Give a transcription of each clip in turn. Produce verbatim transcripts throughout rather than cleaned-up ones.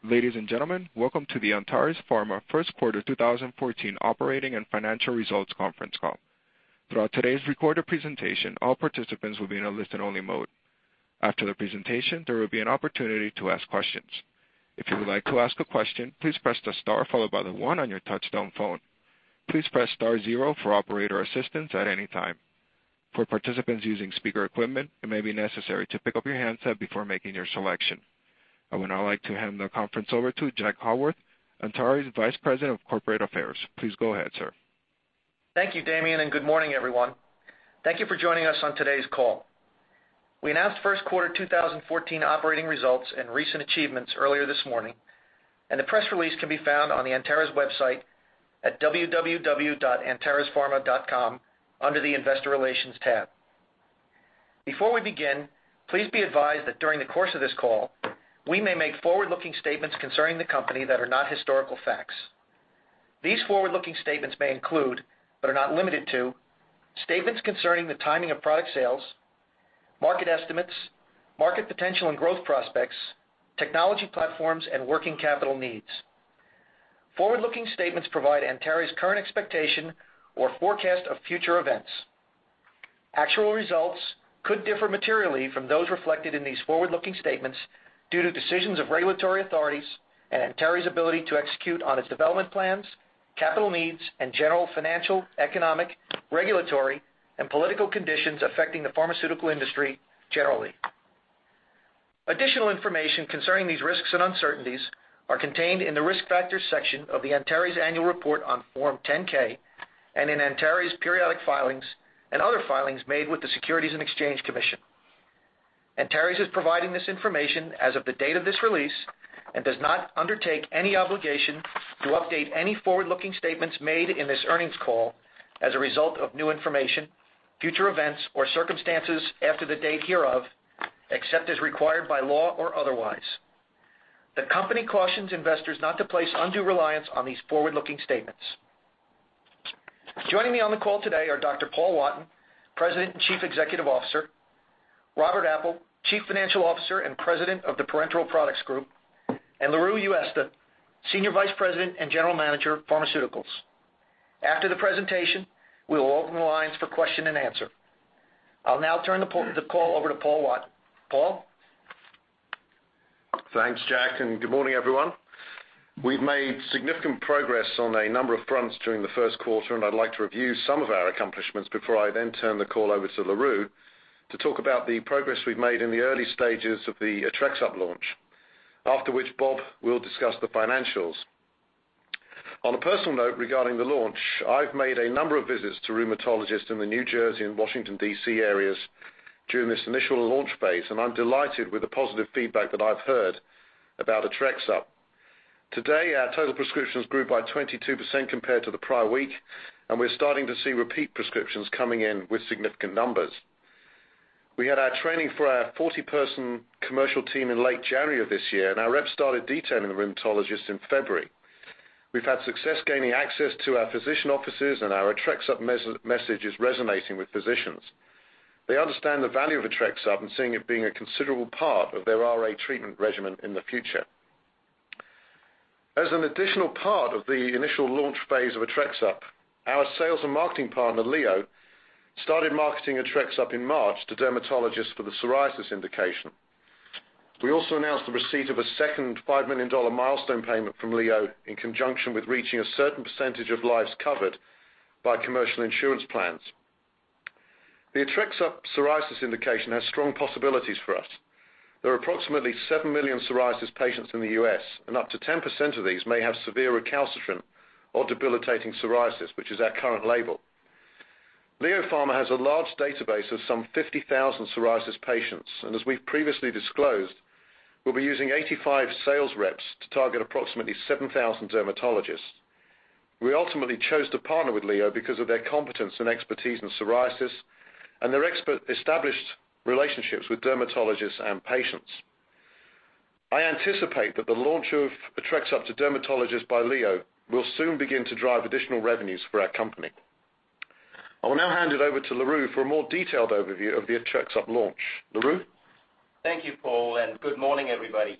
Ladies and gentlemen, welcome to the Antares Pharma First Quarter two thousand fourteen Operating and Financial Results Conference Call. Throughout today's recorded presentation, all participants will be in a listen-only mode. After the presentation, there will be an opportunity to ask questions. If you would like to ask a question, please press the star followed by the one on your touch-tone phone. Please press star zero for operator assistance at any time. For participants using speaker equipment, it may be necessary to pick up your handset before making your selection. I would now like to hand the conference over to Jack Haworth, Antares Vice President of Corporate Affairs. Please go ahead, sir. Thank you, Damien, and good morning, everyone. Thank you for joining us on today's call. We announced first quarter two thousand fourteen operating results and recent achievements earlier this morning, and the press release can be found on the Antares website at w w w dot antares pharma dot com under the Investor Relations tab. Before we begin, please be advised that during the course of this call, we may make forward-looking statements concerning the company that are not historical facts. These forward-looking statements may include, but are not limited to, statements concerning the timing of product sales, market estimates, market potential and growth prospects, technology platforms, and working capital needs. Forward-looking statements provide Antares' current expectation or forecast of future events. Actual results could differ materially from those reflected in these forward-looking statements due to decisions of regulatory authorities and Antares' ability to execute on its development plans, capital needs, and general financial, economic, regulatory, and political conditions affecting the pharmaceutical industry generally. Additional information concerning these risks and uncertainties are contained in the Risk Factors section of the Antares Annual Report on Form ten K and in Antares' periodic filings and other filings made with the Securities and Exchange Commission. Antares is providing this information as of the date of this release and does not undertake any obligation to update any forward-looking statements made in this earnings call as a result of new information, future events, or circumstances after the date hereof, except as required by law or otherwise. The company cautions investors not to place undue reliance on these forward-looking statements. Joining me on the call today are Doctor Paul Wotton, President and Chief Executive Officer, Robert Apple, Chief Financial Officer and President of the Parenteral Products Group, and LaRue Uesta, Senior Vice President and General Manager of Pharmaceuticals. After the presentation, we will open the lines for question and answer. I'll now turn the, the call over to Paul Wotton. Paul? Thanks, Jack, and good morning, everyone. We've made significant progress on a number of fronts during the first quarter, and I'd like to review some of our accomplishments before I then turn the call over to LaRue to talk about the progress we've made in the early stages of the Atrexup launch, after which Bob will discuss the financials. On a personal note regarding the launch, I've made a number of visits to rheumatologists in the New Jersey and Washington, D C areas during this initial launch phase, and I'm delighted with the positive feedback that I've heard about Atrexup. Today, our total prescriptions grew by twenty-two percent compared to the prior week, and we're starting to see repeat prescriptions coming in with significant numbers. We had our training for our forty-person commercial team in late January of this year, and our reps started detailing the rheumatologists in February. We've had success gaining access to our physician offices, and our Atrexup mes- message is resonating with physicians. They understand the value of Atrexup and seeing it being a considerable part of their R A treatment regimen in the future. As an additional part of the initial launch phase of Atrexup, our sales and marketing partner, Leo, started marketing Atrexup in March to dermatologists for the psoriasis indication. We also announced the receipt of a second five million dollars milestone payment from Leo in conjunction with reaching a certain percentage of lives covered by commercial insurance plans. The Atrexup psoriasis indication has strong possibilities for us. There are approximately seven million psoriasis patients in the U S, and up to ten percent of these may have severe recalcitrant or debilitating psoriasis, which is our current label. Leo Pharma has a large database of some fifty thousand psoriasis patients, and as we've previously disclosed, we'll be using eighty-five sales reps to target approximately seven thousand dermatologists. We ultimately chose to partner with Leo because of their competence and expertise in psoriasis and their expert established relationships with dermatologists and patients. I anticipate that the launch of Atrexup to dermatologists by Leo will soon begin to drive additional revenues for our company. I will now hand it over to LaRue for a more detailed overview of the Atrexup launch. LaRue? Thank you, Paul, and good morning, everybody.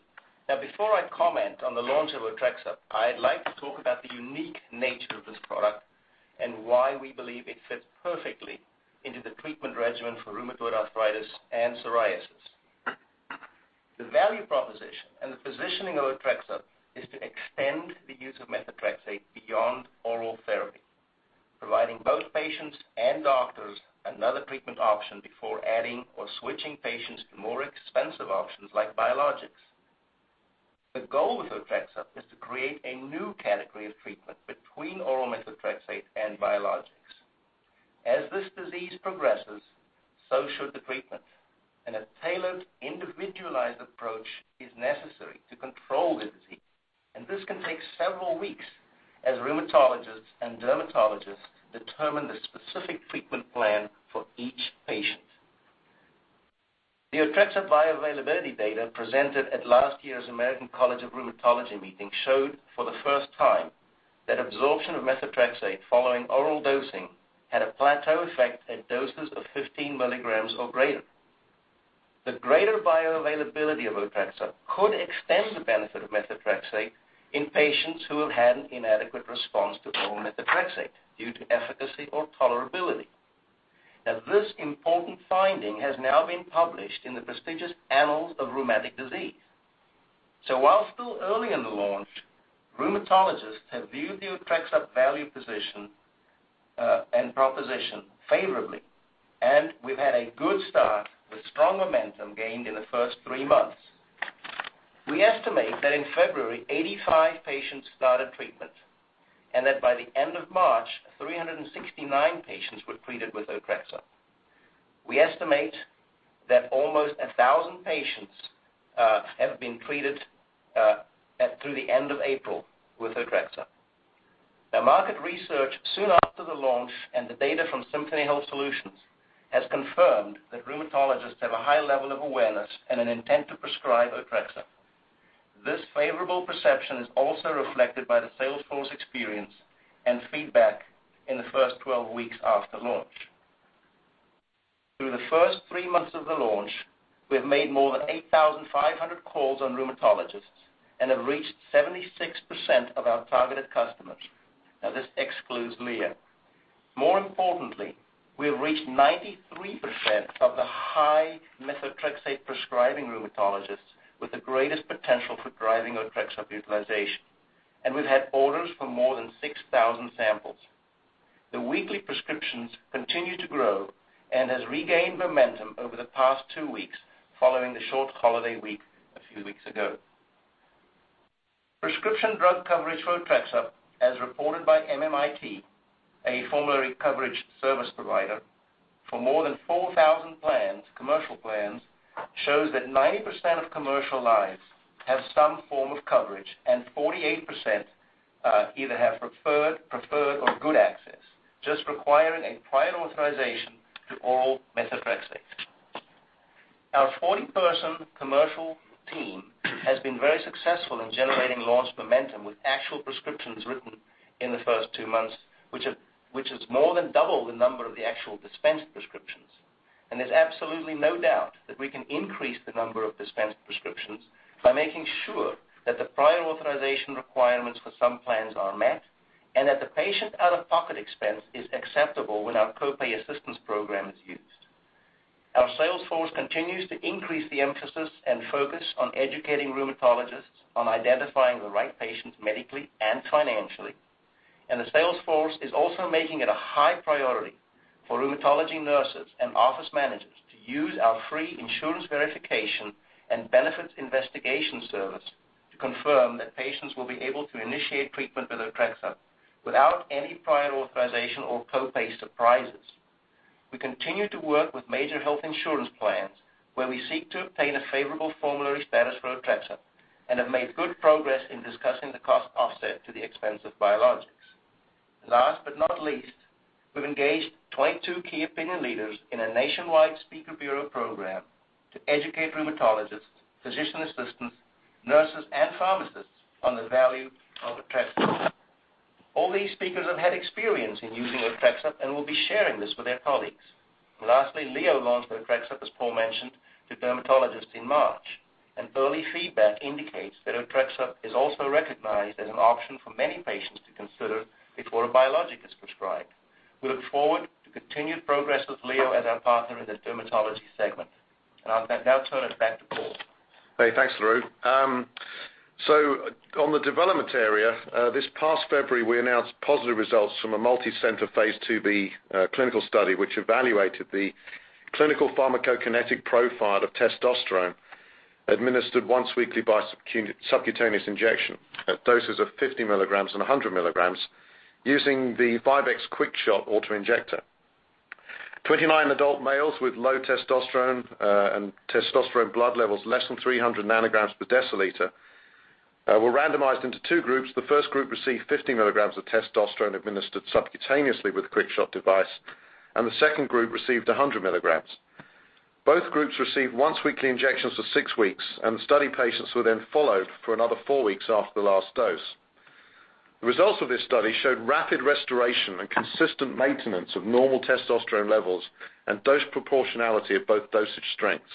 Now, before I comment on the launch of Otrexup, I'd like to talk about the unique nature of this product and why we believe it fits perfectly into the treatment regimen for rheumatoid arthritis and psoriasis. The value proposition and the positioning of Otrexup is to extend the use of methotrexate beyond oral therapy, providing both patients and doctors another treatment option before adding or switching patients to more expensive options like biologics. The goal with Otrexup is to create a new category of treatment between oral methotrexate and biologics. As this disease progresses, so should the treatment, and a tailored, individualized approach is necessary to control the disease, and this can take several weeks as rheumatologists and dermatologists determine the specific treatment plan for each patient. The Otrexup bioavailability data presented at last year's American College of Rheumatology meeting showed for the first time that absorption of methotrexate following oral dosing had a plateau effect at doses of fifteen milligrams or greater. The greater bioavailability of Otrexup could extend the benefit of methotrexate in patients who have had an inadequate response to oral methotrexate due to efficacy or tolerability. Now, this important finding has now been published in the prestigious Annals of Rheumatic Disease. So while still early in the launch, rheumatologists have viewed the Otrexup value position uh, and proposition favorably, and we've had a good start with strong momentum gained in the first three months. We estimate that in February, eighty-five patients started treatment, and that by the end of March, three hundred sixty-nine patients were treated with Otrexup. We estimate that almost one thousand patients uh, have been treated uh, at, through the end of April with Otrexup. Now, market research soon after the launch and the data from Symphony Health Solutions has confirmed that rheumatologists have a high level of awareness and an intent to prescribe Otrexup. This favorable perception is also reflected by the sales force experience and feedback in the first twelve weeks after launch. Through the first three months of the launch, we have made more than eight thousand five hundred calls on rheumatologists and have reached seventy-six percent of our targeted customers. Now, this excludes L E A. More importantly, we have reached ninety-three percent of the high methotrexate prescribing rheumatologists with the greatest potential for driving Otrexup utilization. And we've had orders for more than six thousand samples. The weekly prescriptions continue to grow and has regained momentum over the past two weeks following the short holiday week a few weeks ago. Prescription drug coverage for Otrexup, as reported by M M I T, a formulary coverage service provider, for more than four thousand plans, commercial plans, shows that ninety percent of commercial lives have some form of coverage, and forty-eight percent uh, either have preferred, preferred or good access, just requiring a prior authorization to oral methotrexate. Our forty-person commercial team has been very successful in generating launch momentum with actual prescriptions written in the first two months, which, have, which is more than double the number of the actual dispensed prescriptions. And there's absolutely no doubt that we can increase the number of dispensed prescriptions by making sure that the prior authorization requirements for some plans are met and that the patient out-of-pocket expense is acceptable when our copay assistance program is used. Our sales force continues to increase the emphasis and focus on educating rheumatologists on identifying the right patients medically and financially. And the sales force is also making it a high priority for rheumatology nurses and office managers to use our free insurance verification and benefits investigation service to confirm that patients will be able to initiate treatment with Otrexup without any prior authorization or copay surprises. We continue to work with major health insurance plans where we seek to obtain a favorable formulary status for Otrexup and have made good progress in discussing the cost offset to the expense of biologics. Last but not least, we've engaged twenty-two key opinion leaders in a nationwide speaker bureau program to educate rheumatologists, physician assistants, nurses, and pharmacists on the value of Otrexup. All these speakers have had experience in using Otrexup and will be sharing this with their colleagues. And lastly, Leo launched Otrexup, as Paul mentioned, to dermatologists in March. and early feedback indicates that Otrexup is also recognized as an option for many patients to consider before a biologic is prescribed. We look forward to continued progress with Leo as our partner in the dermatology segment. And I'll now turn it back to Paul. Hey, thanks, LaRue. Um, so on the development area, uh, this past February we announced positive results from a multi-center phase two B uh, clinical study which evaluated the clinical pharmacokinetic profile of testosterone administered once weekly by subcutaneous injection at doses of fifty milligrams and one hundred milligrams using the five X QuickShot autoinjector. twenty-nine adult males with low testosterone uh, and testosterone blood levels less than three hundred nanograms per deciliter uh, were randomized into two groups. The first group received fifty milligrams of testosterone administered subcutaneously with the QuickShot device, and the second group received one hundred milligrams. Both groups received once-weekly injections for six weeks, and the study patients were then followed for another four weeks after the last dose. The results of this study showed rapid restoration and consistent maintenance of normal testosterone levels and dose proportionality of both dosage strengths.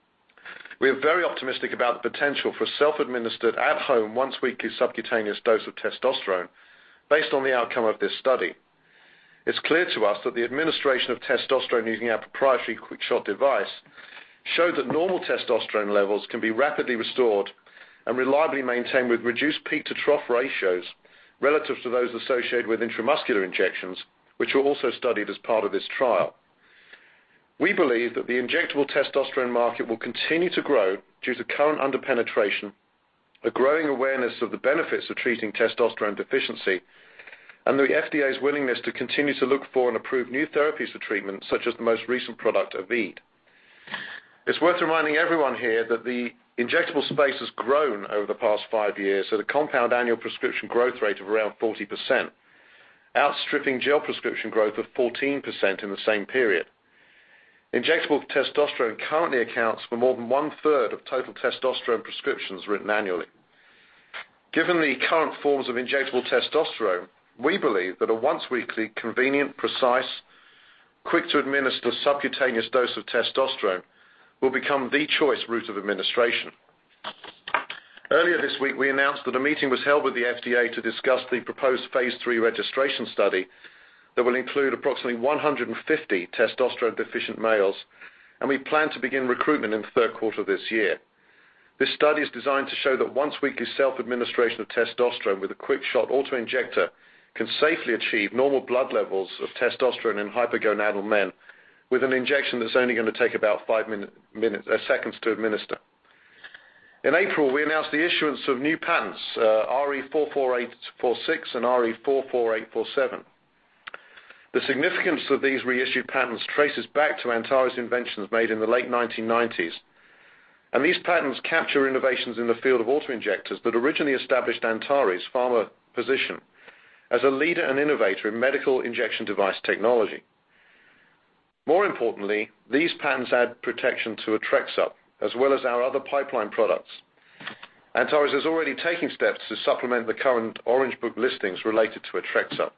We are very optimistic about the potential for a self-administered, at-home, once-weekly subcutaneous dose of testosterone based on the outcome of this study. It's clear to us that the administration of testosterone using our proprietary QuickShot device showed that normal testosterone levels can be rapidly restored and reliably maintained with reduced peak-to-trough ratios relative to those associated with intramuscular injections, which were also studied as part of this trial. We believe that the injectable testosterone market will continue to grow due to current underpenetration, a growing awareness of the benefits of treating testosterone deficiency, and the F D A's willingness to continue to look for and approve new therapies for treatment, such as the most recent product, Avede. It's worth reminding everyone here that the injectable space has grown over the past five years at a compound annual prescription growth rate of around forty percent, outstripping gel prescription growth of fourteen percent in the same period. Injectable testosterone currently accounts for more than one-third of total testosterone prescriptions written annually. Given the current forms of injectable testosterone, we believe that a once-weekly, convenient, precise, quick-to-administer subcutaneous dose of testosterone will become the choice route of administration. Earlier this week, we announced that a meeting was held with the F D A to discuss the proposed phase three registration study that will include approximately one hundred fifty testosterone-deficient males, and we plan to begin recruitment in the third quarter of this year. This study is designed to show that once-weekly self-administration of testosterone with a QuickShot autoinjector can safely achieve normal blood levels of testosterone in hypergonadal men with an injection that's only going to take about five minute, minutes, uh, seconds to administer. In April, we announced the issuance of new patents, uh, R E four four eight four six and R E four four eight four seven. The significance of these reissued patents traces back to Antares inventions made in the late nineteen nineties, and these patents capture innovations in the field of autoinjectors that originally established Antares' pharma position as a leader and innovator in medical injection device technology. More importantly, these patents add protection to Otrexup, as well as our other pipeline products. Antares is already taking steps to supplement the current Orange Book listings related to Otrexup.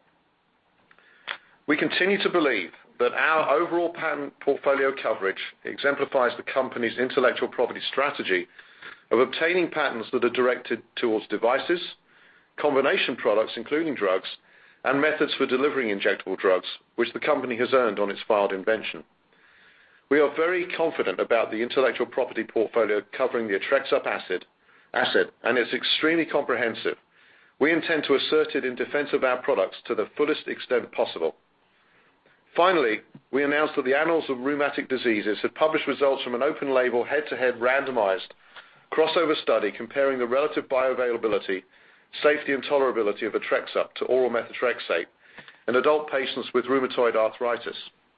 We continue to believe that our overall patent portfolio coverage exemplifies the company's intellectual property strategy of obtaining patents that are directed towards devices, combination products including drugs, and methods for delivering injectable drugs, which the company has earned on its filed invention. We are very confident about the intellectual property portfolio covering the Otrexup asset, asset, and it's extremely comprehensive. We intend to assert it in defense of our products to the fullest extent possible. Finally, we announced that the Annals of Rheumatic Diseases had published results from an open-label, head-to-head randomized crossover study comparing the relative bioavailability, safety and tolerability of Otrexup to oral methotrexate in adult patients with rheumatoid arthritis.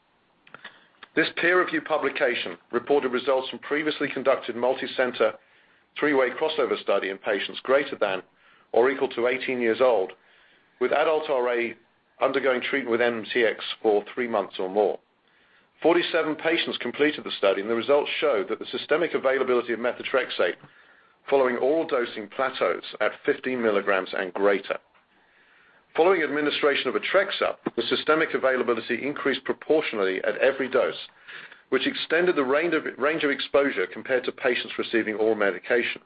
This peer-reviewed publication reported results from previously conducted multi-center three-way crossover study in patients greater than or equal to eighteen years old with adult R A undergoing treatment with M T X for three months or more. forty-seven patients completed the study, and the results showed that the systemic availability of methotrexate following oral dosing plateaus at fifteen milligrams and greater. Following administration of Otrexup, the systemic availability increased proportionally at every dose, which extended the range of, range of exposure compared to patients receiving oral medication.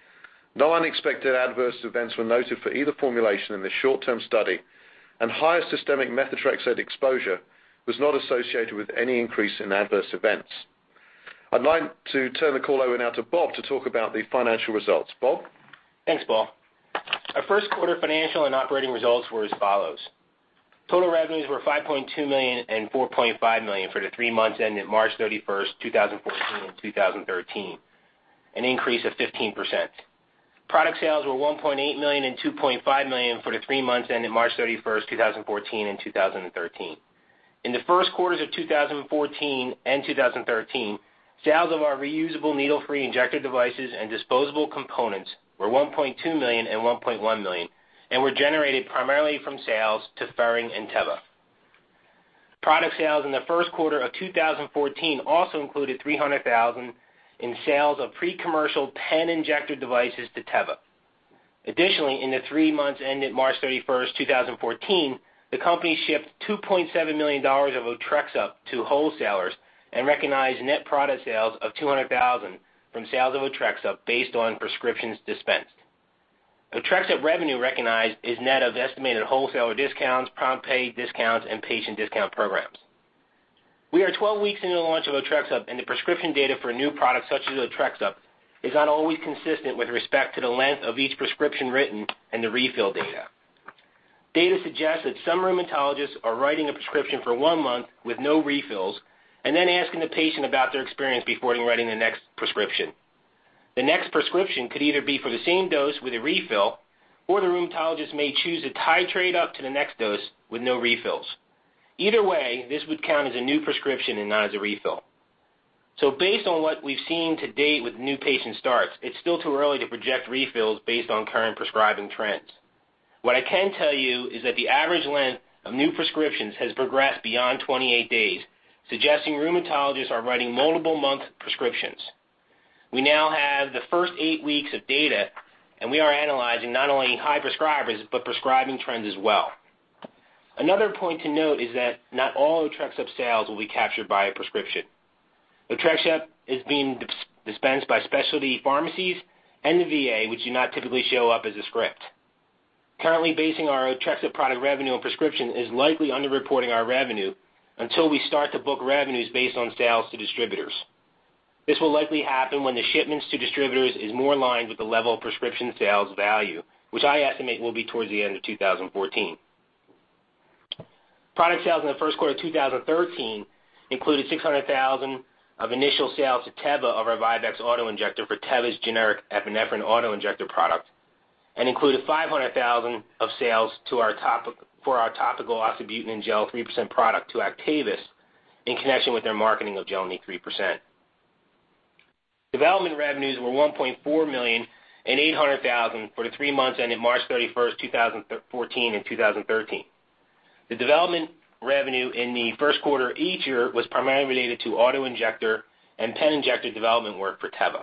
No unexpected adverse events were noted for either formulation in this short-term study, and higher systemic methotrexate exposure was not associated with any increase in adverse events. I'd like to turn the call over now to Bob to talk about the financial results. Bob? Thanks, Paul. Our first quarter financial and operating results were as follows. Total revenues were five point two million dollars and four point five million dollars for the three months ended March thirty-first, two thousand fourteen and two thousand thirteen, an increase of fifteen percent. Product sales were one point eight million dollars and two point five million dollars for the three months ended March thirty-first, two thousand fourteen and two thousand thirteen. In the first quarters of two thousand fourteen and two thousand thirteen, sales of our reusable needle-free injector devices and disposable components were one point two million dollars and one point one million dollars and were generated primarily from sales to Ferring and Teva. Product sales in the first quarter of two thousand fourteen also included three hundred thousand dollars in sales of pre-commercial pen injector devices to Teva. Additionally, in the three months ended March thirty-first, two thousand fourteen, the company shipped two point seven million dollars of Otrexup to wholesalers and recognized net product sales of two hundred thousand dollars from sales of Otrexup based on prescriptions dispensed. Otrexup revenue recognized is net of estimated wholesaler discounts, prompt pay discounts, and patient discount programs. We are twelve weeks into the launch of Otrexup, and the prescription data for new products such as Otrexup is not always consistent with respect to the length of each prescription written and the refill data. Data suggests that some rheumatologists are writing a prescription for one month with no refills and then asking the patient about their experience before writing the next prescription. The next prescription could either be for the same dose with a refill, or the rheumatologist may choose to titrate up to the next dose with no refills. Either way, this would count as a new prescription and not as a refill. So based on what we've seen to date with new patient starts, it's still too early to project refills based on current prescribing trends. What I can tell you is that the average length of new prescriptions has progressed beyond twenty-eight days, suggesting rheumatologists are writing multiple month prescriptions. We now have the first eight weeks of data, and we are analyzing not only high prescribers, but prescribing trends as well. Another point to note is that not all Otrexup sales will be captured by a prescription. Otrexup is being dispensed by specialty pharmacies and the V A, which do not typically show up as a script. Currently basing our Otrexup product revenue on prescription is likely underreporting our revenue until we start to book revenues based on sales to distributors. This will likely happen when the shipments to distributors is more aligned with the level of prescription sales value, which I estimate will be towards the end of two thousand fourteen. Product sales in the first quarter of two thousand thirteen included six hundred thousand dollars of initial sales to Teva of our Vivex auto-injector for Teva's generic epinephrine auto-injector product, and included five hundred thousand dollars of sales to our topic, for our topical oxybutynin gel three percent product to Actavis in connection with their marketing of Gelneek three percent. Development revenues were one point four million dollars and eight hundred thousand dollars for the three months ended March thirty-first, two thousand fourteen and two thousand thirteen. The development revenue in the first quarter each year was primarily related to auto-injector and pen injector development work for Teva.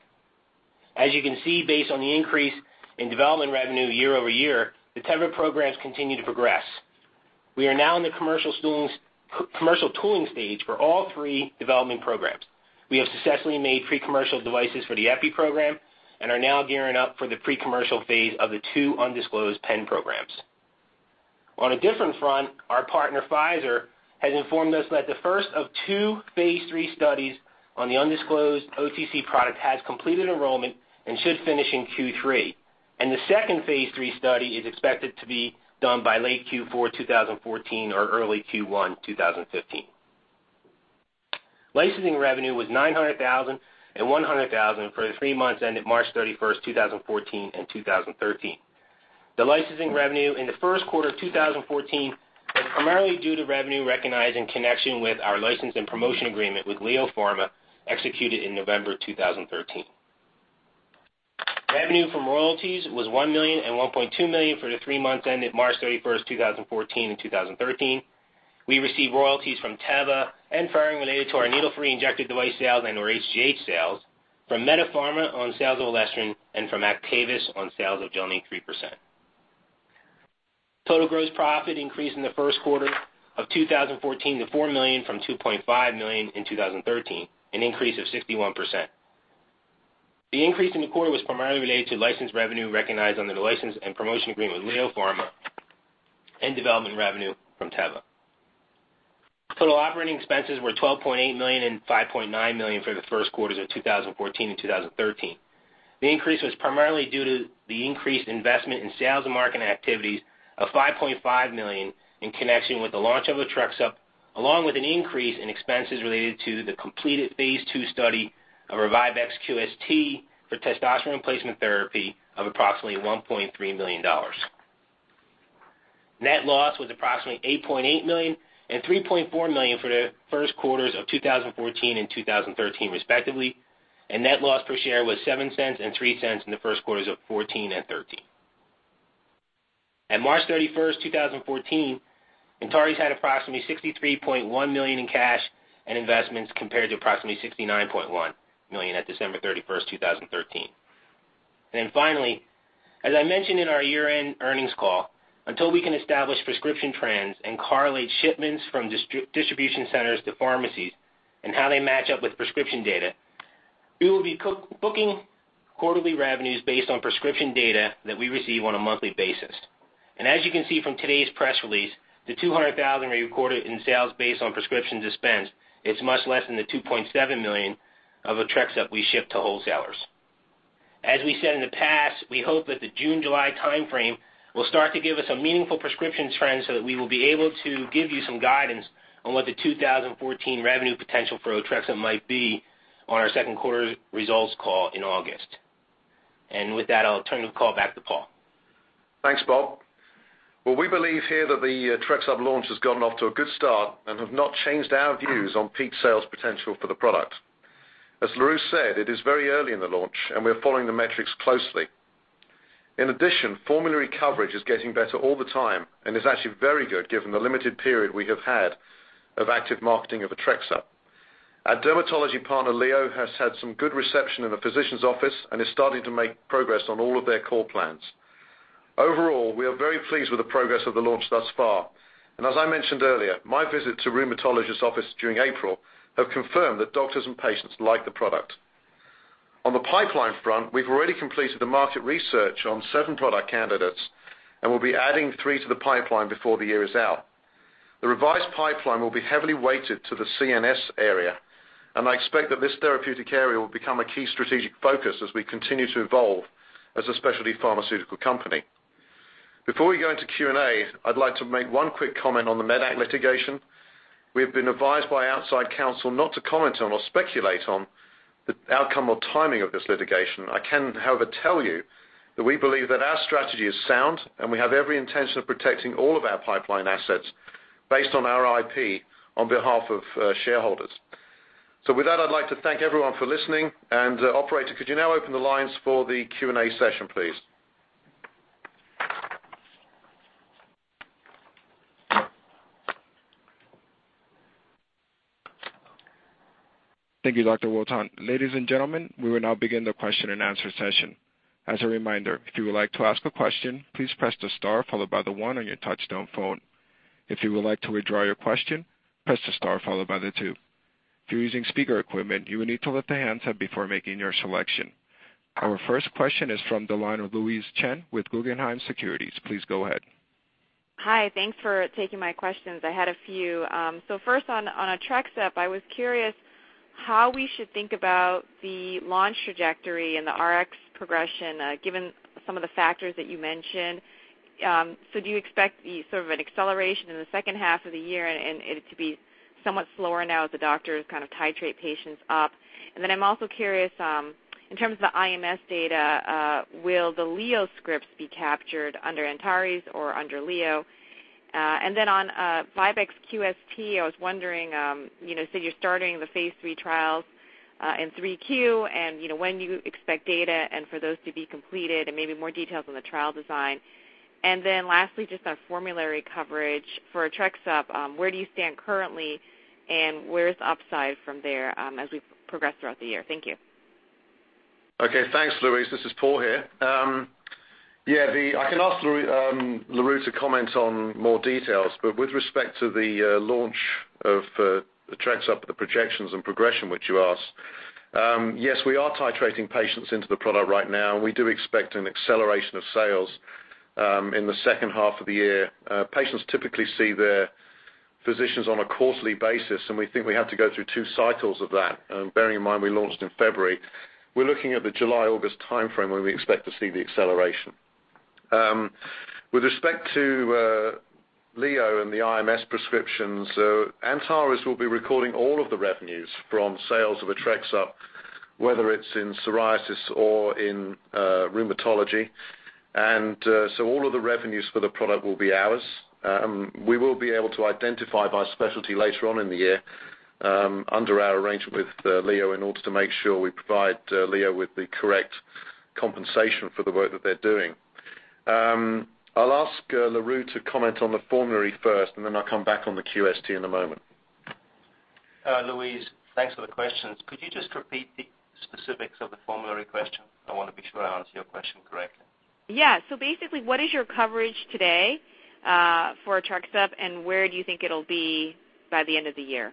As you can see, based on the increase in development revenue year over year, the Teva programs continue to progress. We are now in the commercial tooling, commercial tooling stage for all three development programs. We have successfully made pre-commercial devices for the Epi program and are now gearing up for the pre-commercial phase of the two undisclosed pen programs. On a different front, our partner Pfizer has informed us that the first of two phase three studies on the undisclosed O T C product has completed enrollment and should finish in Q three. And the second phase three study is expected to be done by late Q four two thousand fourteen or early Q one two thousand fifteen. Licensing revenue was nine hundred thousand dollars and one hundred thousand dollars for the three months ended March thirty-first, two thousand fourteen and two thousand thirteen. The licensing revenue in the first quarter of two thousand fourteen was primarily due to revenue recognized in connection with our license and promotion agreement with Leo Pharma executed in November two thousand thirteen. Revenue from royalties was one million dollars and one point two million dollars for the three months ended March thirty-first, two thousand fourteen and two thousand thirteen. We received royalties from Teva and Ferring related to our needle-free injected device sales and or H G H sales, from Metapharma on sales of Olestrin, and from Actavis on sales of Gelneek three percent. Total gross profit increased in the first quarter of two thousand fourteen to four million dollars from two point five million dollars in two thousand thirteen, an increase of sixty-one percent. The increase in the quarter was primarily related to license revenue recognized under the license and promotion agreement with Leo Pharma and development revenue from Teva. Total operating expenses were twelve point eight million dollars and five point nine million dollars for the first quarters of two thousand fourteen and two thousand thirteen. The increase was primarily due to the increased investment in sales and marketing activities of five point five million dollars in connection with the launch of Otrexup, along with an increase in expenses related to the completed phase two study of Revive-X Q S T for testosterone replacement therapy of approximately one point three million dollars. Net loss was approximately eight point eight million dollars and three point four million dollars for the first quarters of two thousand fourteen and two thousand thirteen, respectively, and net loss per share was seven cents and three cents in the first quarters of fourteen and thirteen. At March thirty-first, two thousand fourteen, Antares had approximately sixty-three point one million dollars in cash and investments compared to approximately sixty-nine point one million dollars at December thirty-first, two thousand thirteen. And then finally, as I mentioned in our year-end earnings call, until we can establish prescription trends and correlate shipments from distri- distribution centers to pharmacies and how they match up with prescription data, we will be co- booking quarterly revenues based on prescription data that we receive on a monthly basis. And as you can see from today's press release, the two hundred thousand dollars we recorded in sales based on prescriptions dispensed is much less than the two point seven million dollars of Otrexup we shipped to wholesalers. As we said in the past, we hope that the June-July timeframe will start to give us a meaningful prescription trend so that we will be able to give you some guidance on what the two thousand fourteen revenue potential for Otrexup might be on our second quarter results call in August. And with that, I'll turn the call back to Paul. Thanks, Bob. Well, we believe here that the Otrexup launch has gotten off to a good start and have not changed our views on peak sales potential for the product. As LaRue said, it is very early in the launch, and we're following the metrics closely. In addition, formulary coverage is getting better all the time and is actually very good given the limited period we have had of active marketing of Otrexup. Our dermatology partner, Leo, has had some good reception in the physician's office and is starting to make progress on all of their core plans. Overall, we are very pleased with the progress of the launch thus far, and as I mentioned earlier, my visit to rheumatologist's office during April have confirmed that doctors and patients like the product. On the pipeline front, we've already completed the market research on seven product candidates and will be adding three to the pipeline before the year is out. The revised pipeline will be heavily weighted to the C N S area, and I expect that this therapeutic area will become a key strategic focus as we continue to evolve as a specialty pharmaceutical company. Before we go into Q and A, I'd like to make one quick comment on the Medac litigation. We have been advised by outside counsel not to comment on or speculate on the outcome or timing of this litigation. I can, however, tell you that we believe that our strategy is sound and we have every intention of protecting all of our pipeline assets based on our I P on behalf of uh, shareholders. So with that, I'd like to thank everyone for listening. And uh, operator, could you now open the lines for the Q and A session, please? Thank you, Doctor Wotan. Ladies and gentlemen, we will now begin the question and answer session. As a reminder, if you would like to ask a question, please press the star followed by the one on your touch-tone phone. If you would like to withdraw your question, press the star followed by the two. If you're using speaker equipment, you will need to lift the handset before making your selection. Our first question is from the line of Louise Chen with Guggenheim Securities. Please go ahead. Hi, thanks for taking my questions. I had a few. Um, so first on, on Otrexup, I was curious how we should think about the launch trajectory and the R X progression, uh, given some of the factors that you mentioned. Um, so do you expect the, sort of an acceleration in the second half of the year and, and it to be somewhat slower now as the doctors kind of titrate patients up? And then I'm also curious, um, in terms of the I M S data, uh, will the Leo scripts be captured under Antares or under Leo? Uh, and then on uh, Revive-X Q S T, I was wondering, um, you know, so you're starting the phase three trials uh, in three Q, and, you know, when you expect data and for those to be completed, and maybe more details on the trial design. And then lastly, just on formulary coverage for Otrexup, um, where do you stand currently, and where's the upside from there um, as we progress throughout the year? Thank you. Okay, thanks, Louise. This is Paul here. Um, Yeah, the, I can ask LaRue, um, LaRue to comment on more details, but with respect to the uh, launch of uh, Otrexup, the projections and progression which you asked, um, yes, we are titrating patients into the product right now, and we do expect an acceleration of sales um, in the second half of the year. Uh, patients typically see their physicians on a quarterly basis, and we think we have to go through two cycles of that. Um, bearing in mind we launched in February, we're looking at the July-August timeframe when we expect to see the acceleration. Um, with respect to uh, Leo and the I M S prescriptions, uh, Antares will be recording all of the revenues from sales of Otrexup, whether it's in psoriasis or in uh, rheumatology. And uh, so all of the revenues for the product will be ours. Um, we will be able to identify by specialty later on in the year um, under our arrangement with uh, Leo in order to make sure we provide uh, Leo with the correct compensation for the work that they're doing. Um, I'll ask uh, LaRue to comment on the formulary first, and then I'll come back on the Q S T in a moment. Uh, Louise, thanks for the questions. Could you just repeat the specifics of the formulary question? I want to be sure I answer your question correctly. Yeah, so basically, what is your coverage today uh, for Otrexup, and where do you think it'll be by the end of the year?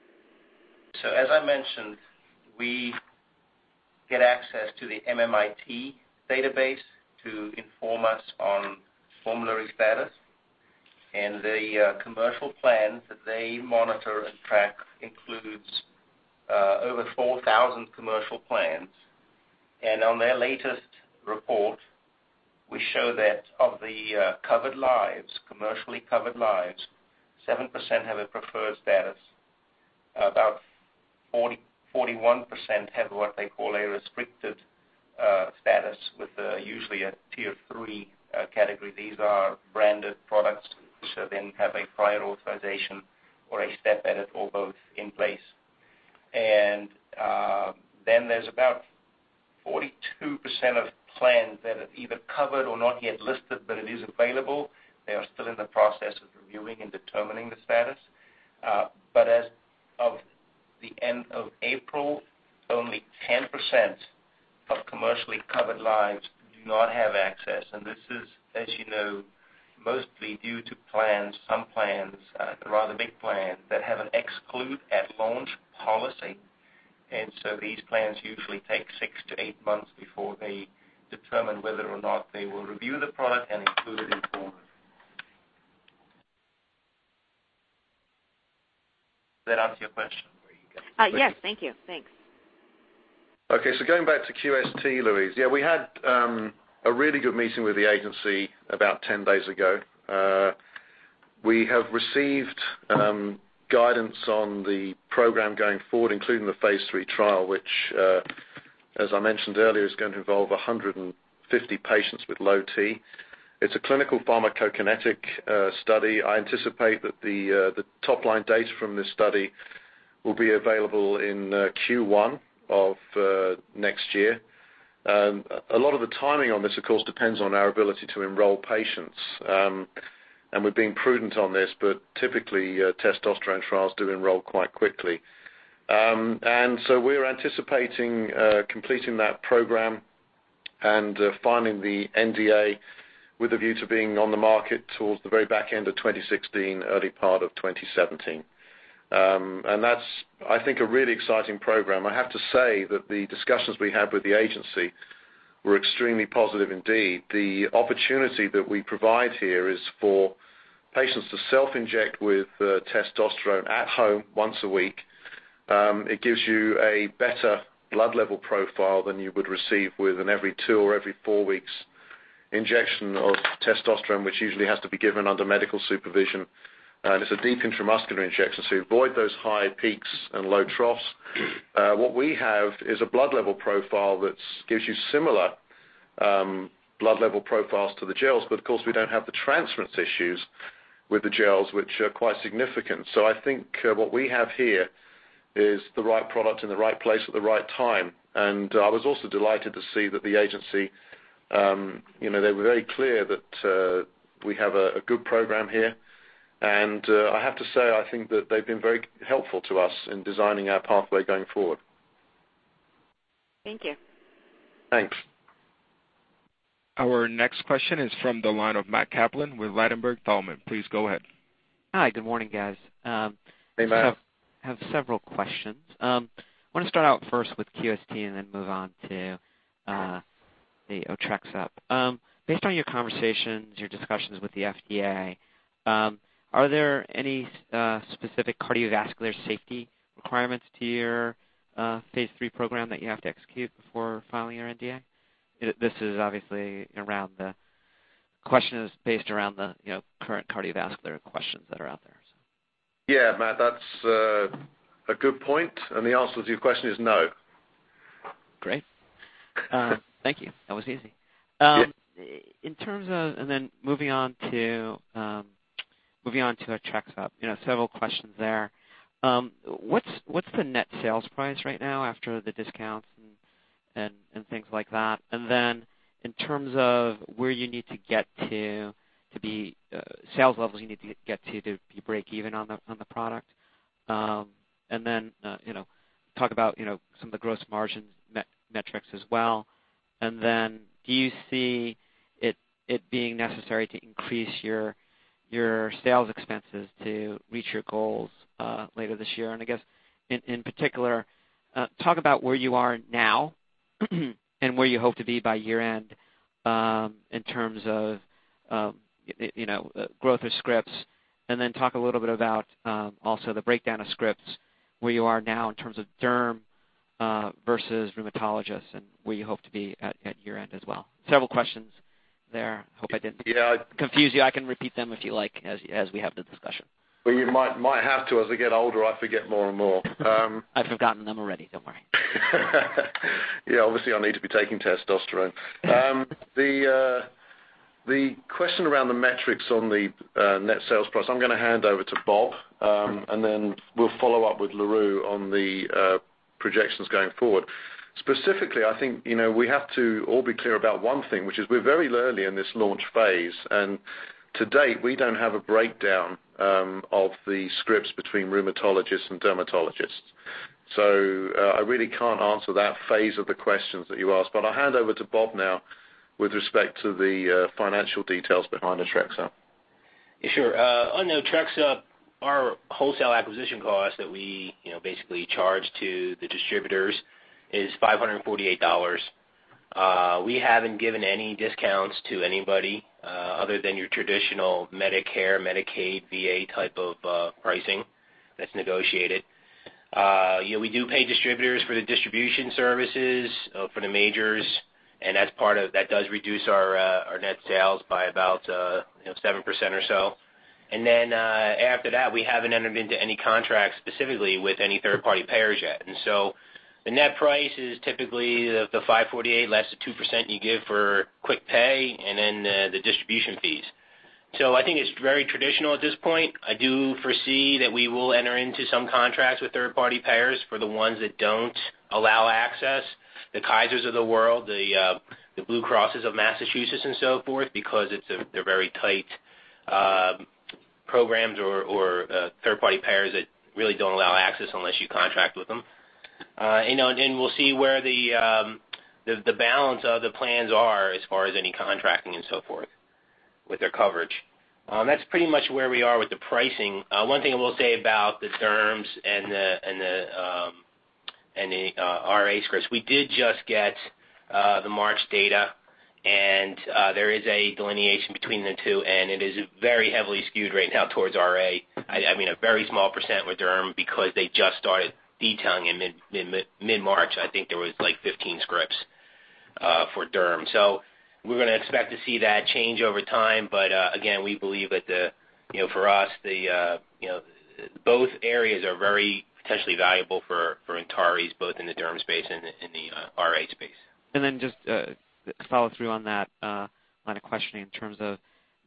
So as I mentioned, we get access to the M M I T database to inform us on formulary status, and the uh, commercial plans that they monitor and track includes uh, over four thousand commercial plans, and on their latest report, we show that of the uh, covered lives, commercially covered lives, seven percent have a preferred status, about forty, forty-one percent have what they call a restricted Uh, status with uh, usually a tier three uh, category. These are branded products which then have a prior authorization or a step edit or both in place. And uh, then there's about forty-two percent of plans that are either covered or not yet listed, but it is available. They are still in the process of reviewing and determining the status. Uh, but as of the end of April, only ten percent of commercially covered lives do not have access, and this is, as you know, mostly due to plans, some plans, uh, rather big plans, that have an exclude at launch policy, and so these plans usually take six to eight months before they determine whether or not they will review the product and include it in formulary. Does that answer your question? Uh, yes, thank you. Thanks. Okay, so going back to Q S T, Louise, yeah, we had um, a really good meeting with the agency about ten days ago. Uh, we have received um, guidance on the program going forward, including the phase three trial, which, uh, as I mentioned earlier, is going to involve one hundred fifty patients with low T. It's a clinical pharmacokinetic uh, study. I anticipate that the, uh, the top-line data from this study will be available in uh, Q one of uh, next year. Um, a lot of the timing on this, of course, depends on our ability to enroll patients. Um, and we're being prudent on this, but typically uh, testosterone trials do enroll quite quickly. Um, and so we're anticipating uh, completing that program and uh, filing the N D A with a view to being on the market towards the very back end of twenty sixteen, early part of twenty seventeen. Um, and that's, I think, a really exciting program. I have to say that the discussions we had with the agency were extremely positive indeed. The opportunity that we provide here is for patients to self-inject with uh, testosterone at home once a week. Um, it gives you a better blood level profile than you would receive with an every two or every four weeks injection of testosterone, which usually has to be given under medical supervision. And it's a deep intramuscular injection, so you avoid those high peaks and low troughs. Uh, what we have is a blood level profile that gives you similar um, blood level profiles to the gels, but of course we don't have the transference issues with the gels, which are quite significant. So I think uh, what we have here is the right product in the right place at the right time. And uh, I was also delighted to see that the agency, um, you know, they were very clear that uh, we have a, a good program here. And uh, I have to say, I think that they've been very helpful to us in designing our pathway going forward. Thank you. Thanks. Our next question is from the line of Matt Kaplan with Ladenburg Thalmann. Please go ahead. Hi, good morning, guys. Um, hey, Matt. Have, have several questions. Um, I want to start out first with Q S T and then move on to uh, the Otrexup. Um, based on your conversations, your discussions with the F D A, um, are there any uh, specific cardiovascular safety requirements to your uh, phase three program that you have to execute before filing your N D A? It, this is obviously around the question is based around the you know current cardiovascular questions that are out there. So. Yeah, Matt, that's uh, a good point, and the answer to your question is no. Great. Uh, thank you. That was easy. Um, yeah. In terms of, and then moving on to um, moving on to Otrexup, you know, several questions there. Um, what's what's the net sales price right now after the discounts and and, and things like that? And then in terms of where you need to get to to be uh, sales levels you need to get to to be break even on the on the product, um, and then uh, you know talk about you know some of the gross margin met- metrics as well. And then do you see it it being necessary to increase your your sales expenses to reach your goals uh, later this year? And I guess in, in particular, uh, talk about where you are now and where you hope to be by year end um, in terms of um, you know uh, growth of scripts, and then talk a little bit about um, also the breakdown of scripts, where you are now in terms of derm uh, versus rheumatologists, and where you hope to be at, at year end as well. Several questions there. Hope I didn't yeah, confuse you. I can repeat them if you like as as we have the discussion. Well, you might might have to. As I get older, I forget more and more. Um, I've forgotten them already. Don't worry. yeah, obviously I need to be taking testosterone. Um, the uh, the question around the metrics on the uh, net sales price, I'm going to hand over to Bob, um, and then we'll follow up with LaRue on the uh, projections going forward. Specifically, I think you know we have to all be clear about one thing, which is we're very early in this launch phase, and to date we don't have a breakdown um, of the scripts between rheumatologists and dermatologists. So uh, I really can't answer that phase of the questions that you asked, but I'll hand over to Bob now with respect to the uh, financial details behind Otrexup. Yeah, sure. Uh, on Otrexup, our wholesale acquisition cost that we you know basically charge to the distributors is five hundred forty-eight dollars. Uh, we haven't given any discounts to anybody uh, other than your traditional Medicare, Medicaid, V A type of uh, pricing that's negotiated. Uh, you know, we do pay distributors for the distribution services uh, for the majors, and that's part of that does reduce our uh, our net sales by about uh, you know seven percent or so. And then uh, after that, we haven't entered into any contracts specifically with any third-party payers yet, and so. The net price is typically the, the five forty-eight less the two percent you give for quick pay and then uh, the distribution fees. So I think it's very traditional at this point. I do foresee that we will enter into some contracts with third-party payers for the ones that don't allow access, the Kaisers of the world, the uh, the Blue Crosses of Massachusetts and so forth, because it's a, they're very tight uh, programs or, or uh, third-party payers that really don't allow access unless you contract with them. Uh, you know, and, and we'll see where the, um, the the balance of the plans are as far as any contracting and so forth with their coverage. Um, that's pretty much where we are with the pricing. Uh, one thing I will say about the derms and the and the um, and the uh, R A scripts, we did just get uh, the March data, and uh, there is a delineation between the two, and it is very heavily skewed right now towards R A. I, I mean, a very small percent with derm because they just started detailing in mid, mid, mid-March. I think there was like fifteen scripts uh, for derm. So we're going to expect to see that change over time. But uh, again, we believe that the, you know, for us, the, uh, you know, both areas are very potentially valuable for, for Antares, both in the derm space and in the uh, R A space. And then just uh, follow through on that uh, line of questioning in terms of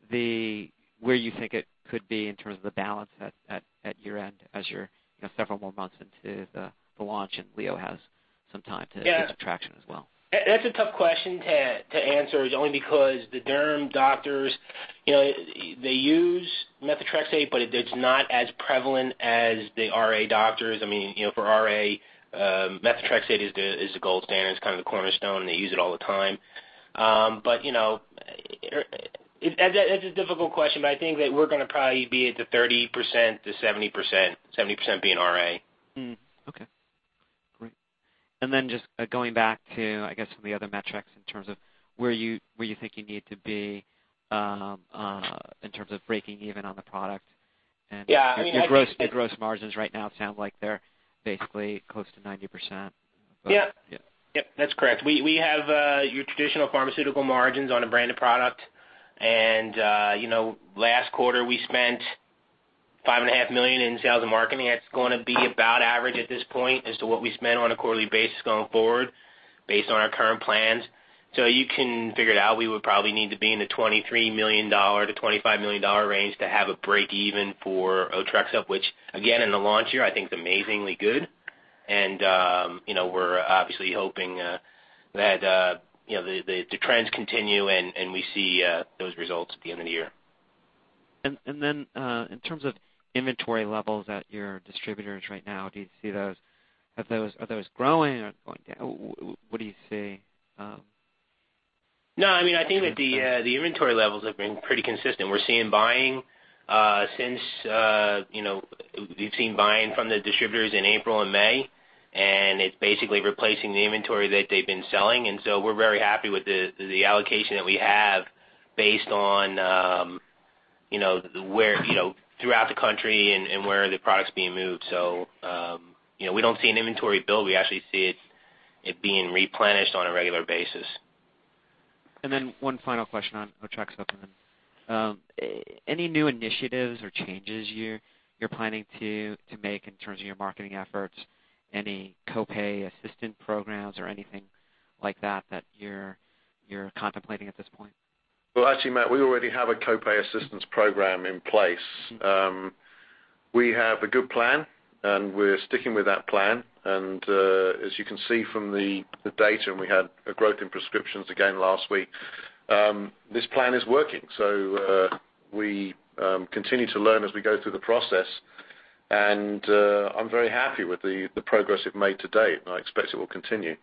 the where you think it could be in terms of the balance at, at, at year end as you're you know, several more months into the, the launch, and Leo has some time to yeah. get some traction as well. That's a tough question to to answer, only because the derm doctors, you know, they use methotrexate, but it's not as prevalent as the R A doctors. I mean, you know, for R A, um, methotrexate is the is the gold standard. It's kind of the cornerstone, and they use it all the time. Um, but, you know, it, it, it's a difficult question, but I think that we're going to probably be at the thirty percent to seventy percent, seventy percent being R A. Mm, okay, great. And then just uh, going back to, I guess, some of the other metrics in terms of where you where you think you need to be um, uh, in terms of breaking even on the product. And yeah, your, I mean, your I gross think your gross margins right now sound like they're basically close to ninety percent. But, yeah. yeah. Yep, that's correct. We we have uh, your traditional pharmaceutical margins on a branded product, and uh, you know, last quarter we spent five and a half million in sales and marketing. That's going to be about average at this point as to what we spend on a quarterly basis going forward, based on our current plans. So you can figure it out. We would probably need to be in the twenty-three million dollars to twenty-five million dollars range to have a break even for Otrexup, which again in the launch year I think is amazingly good. And, um, you know, we're obviously hoping uh, that, uh, you know, the, the, the trends continue and, and we see uh, those results at the end of the year. And, and then uh, in terms of inventory levels at your distributors right now, do you see those, have those are those growing or going down? What do you see? Um, no, I mean, I think that the, uh, the inventory levels have been pretty consistent. We're seeing buying uh, since, uh, you know, we've seen buying from the distributors in April and May. And it's basically replacing the inventory that they've been selling, and so we're very happy with the the allocation that we have, based on um, you know where you know throughout the country and, and where the product's being moved. So um, you know we don't see an inventory build; we actually see it it being replenished on a regular basis. And then one final question on Otrexup. Um, any new initiatives or changes you're you're planning to to make in terms of your marketing efforts? Any copay assistant programs or anything like that that you're you're contemplating at this point? Well, actually, Matt, we already have a copay assistance program in place. Um, we have a good plan, and we're sticking with that plan. And uh, as you can see from the, the data, and we had a growth in prescriptions again last week, um, this plan is working. So uh, we um, continue to learn as we go through the process. And uh, I'm very happy with the, the progress we've made to date, and I expect it will continue.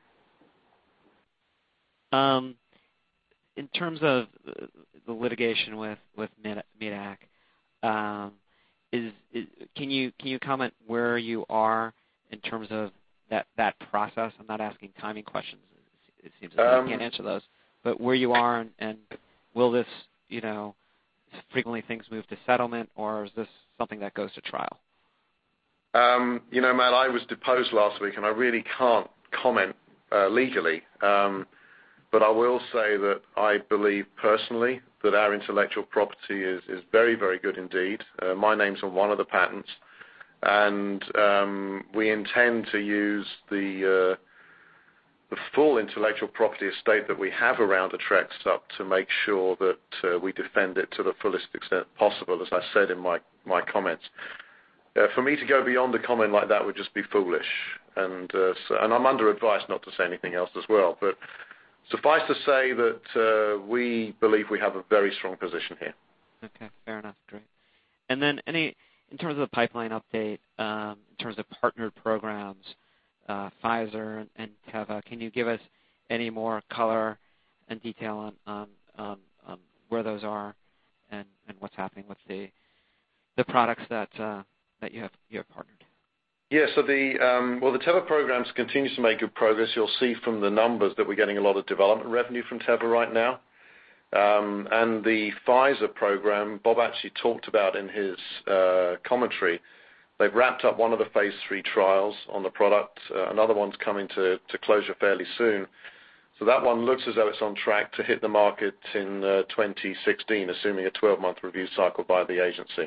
Um, in terms of the litigation with with Medac, um, is, is can you can you comment where you are in terms of that that process? I'm not asking timing questions. It seems like um, you can't answer those, but where you are, and, and will this you know frequently things move to settlement, or is this something that goes to trial? Um, you know, Matt, I was deposed last week, and I really can't comment uh, legally. Um, but I will say that I believe personally that our intellectual property is, is very, very good indeed. Uh, my name's on one of the patents, and um, we intend to use the uh, the full intellectual property estate that we have around Otrexup to make sure that uh, we defend it to the fullest extent possible, as I said in my, my comments. Uh, for me to go beyond a comment like that would just be foolish, and uh, so, and I'm under advice not to say anything else as well. But suffice to say that uh, we believe we have a very strong position here. Okay, fair enough, great. And then any in terms of the pipeline update, um, in terms of partnered programs, uh, Pfizer and, and Teva, can you give us any more color and detail on on, on, on where those are and, and what's happening with the the products that uh, that you have you have partnered? Yeah, so the um, well, the Teva programs continues to make good progress. You'll see from the numbers that we're getting a lot of development revenue from Teva right now. Um, and the Pfizer program, Bob actually talked about in his uh, commentary. They've wrapped up one of the phase three trials on the product. Uh, another one's coming to, to closure fairly soon. So that one looks as though it's on track to hit the market in uh, twenty sixteen, assuming a twelve-month review cycle by the agency.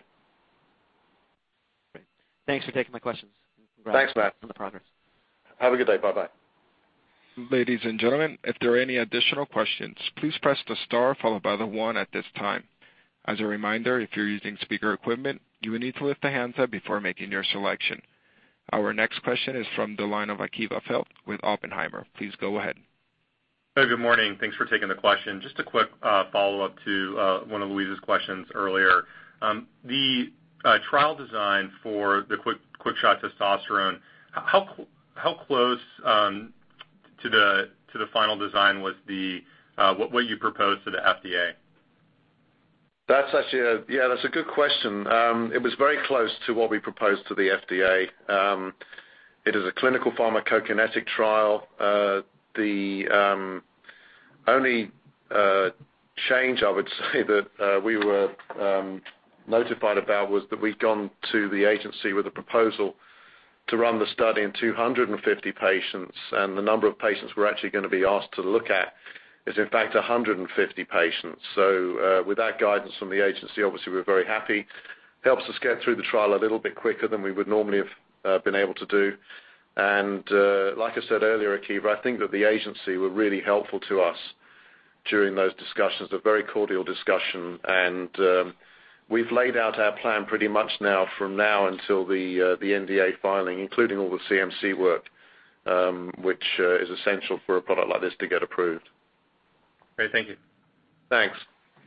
Thanks for taking my questions. Congrats Thanks, Matt. On the progress. Have a good day. Bye-bye. Ladies and gentlemen, if there are any additional questions, please press the star followed by the one at this time. As a reminder, if you're using speaker equipment, you will need to lift the handset before making your selection. Our next question is from the line of Akiva Felt with Oppenheimer. Please go ahead. Hey, good morning. Thanks for taking the question. Just a quick uh, follow-up to uh, one of Louise's questions earlier. Um, the Uh, trial design for the quick quick shot testosterone, how how close um, to the to the final design was the uh, what, what you proposed to the F D A? That's actually a, yeah, that's a good question. Um, it was very close to what we proposed to the F D A. Um, it is a clinical pharmacokinetic trial. Uh, the um, only uh, change I would say that uh, we were um, notified about was that we'd gone to the agency with a proposal to run the study in two hundred fifty patients, and the number of patients we're actually going to be asked to look at is in fact one hundred fifty patients. So uh, with that guidance from the agency, obviously we're very happy. Helps us get through the trial a little bit quicker than we would normally have uh, been able to do. And uh, like I said earlier, Akiva, I think that the agency were really helpful to us during those discussions, a very cordial discussion, and um, we've laid out our plan pretty much now from now until the uh, the N D A filing, including all the C M C work, um, which uh, is essential for a product like this to get approved. Great, thank you. Thanks.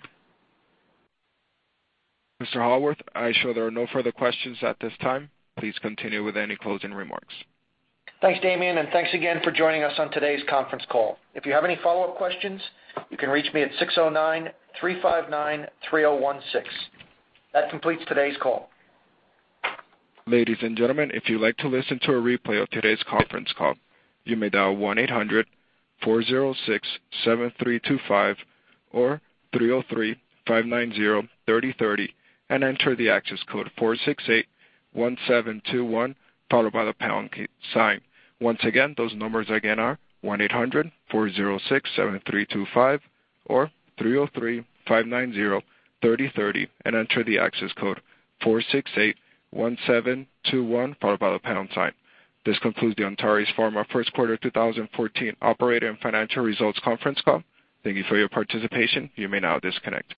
Mister Haworth, I show there are no further questions at this time. Please continue with any closing remarks. Thanks, Damien, and thanks again for joining us on today's conference call. If you have any follow-up questions, you can reach me at six oh nine, three five nine, three oh one six. That completes today's call. Ladies and gentlemen, if you'd like to listen to a replay of today's conference call, you may dial one eight hundred, four oh six, seven three two five or three oh three, five nine zero, three oh three oh and enter the access code four six eight, one seven two one followed by the pound key sign. Once again, those numbers again are one eight hundred, four oh six, seven three two five or three oh three, five nine zero, three oh three oh and enter the access code four six eight, one seven two one followed by the pound sign. This concludes the Antares Pharma First Quarter two thousand fourteen Operating and Financial Results Conference Call. Thank you for your participation. You may now disconnect.